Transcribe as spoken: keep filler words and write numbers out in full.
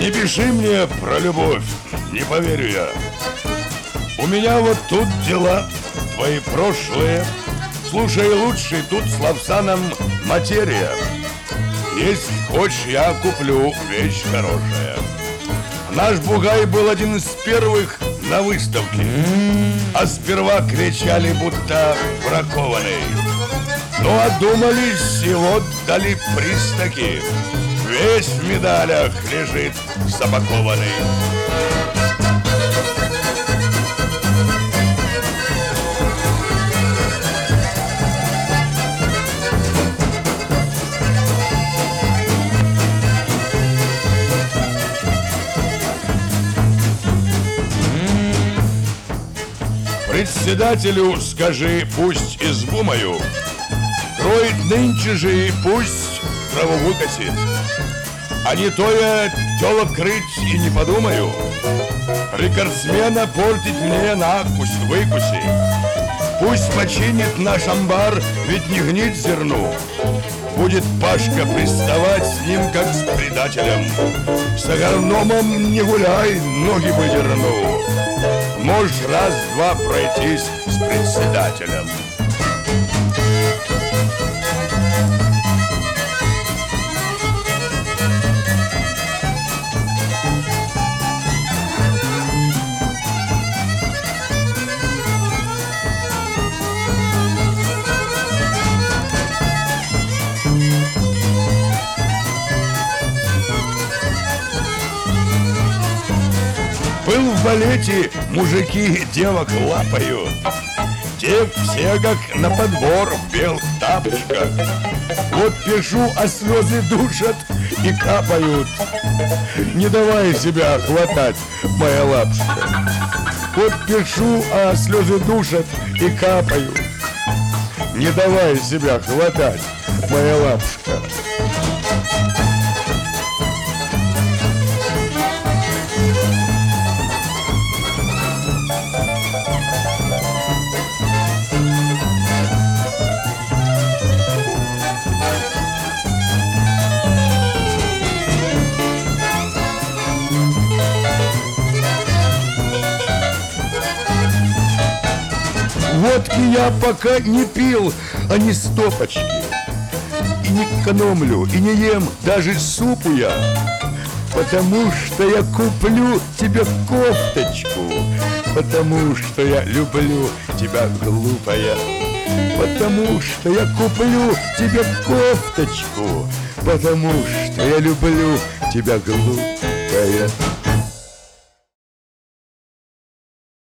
Не пиши мне про любовь, не поверю я. У меня вот тут дела твои прошлые. Слушай лучше, тут с Лапсаном материя. Если хочешь, я куплю вещь хорошая. Наш бугай был один из первых на выставке. А сперва кричали, будто бракованный. Ну, одумались и вот дали приз таки. Весь в медалях лежит запакованный. Председателю скажи, пусть избу мою кроет нынче же и пусть траву выкосит. А не то я телок крыть и не подумаю. Рекордсмена портить мне накусь-выкуси. Пусть починит наш амбар, ведь не гнить зерну. Будет Пашка приставать с ним, как с предателем. С агрономом не гуляй, ноги выдерну. Можешь раз-два пройтись с председателем. Был в балете, мужики девок лапают. Те все как на подбор в белых тапочках. Вот пишу, а слезы душат и капают. Не давай себя хватать, моя лапушка. Вот пишу, а слезы душат и капают. Не давай себя хватать, моя лапушка. Водки я пока не пил, а не стопочки. И не экономлю, и не ем даже супу я. Потому что я куплю тебе кофточку. Потому что я люблю тебя, глупая. Потому что я куплю тебе кофточку. Потому что я люблю тебя, глупая.